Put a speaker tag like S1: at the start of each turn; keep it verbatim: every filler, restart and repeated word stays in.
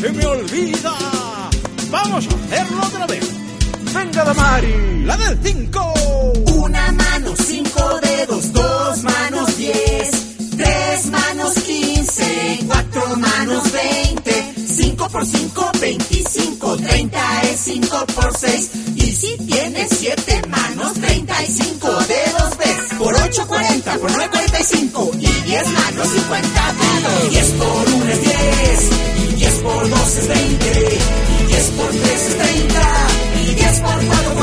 S1: se me olvida. Vamos a hacerlo otra vez. Venga, Damari, la del cinco.
S2: Una mano, cinco dedos, dos manos, diez. Tres manos, quince. Cuatro manos, veinte. Cinco por cinco, veinticinco. Treinta es cinco por seis. Y si tienes siete manos, treinta y cinco dedos ves. Por ocho, cuarenta. Por nueve, cuarenta y cinco. Y diez manos, cincuenta dedos. Diez por uno es diez. Y diez por dos es veinte. Y diez por tres es treinta. Y diez por cuatro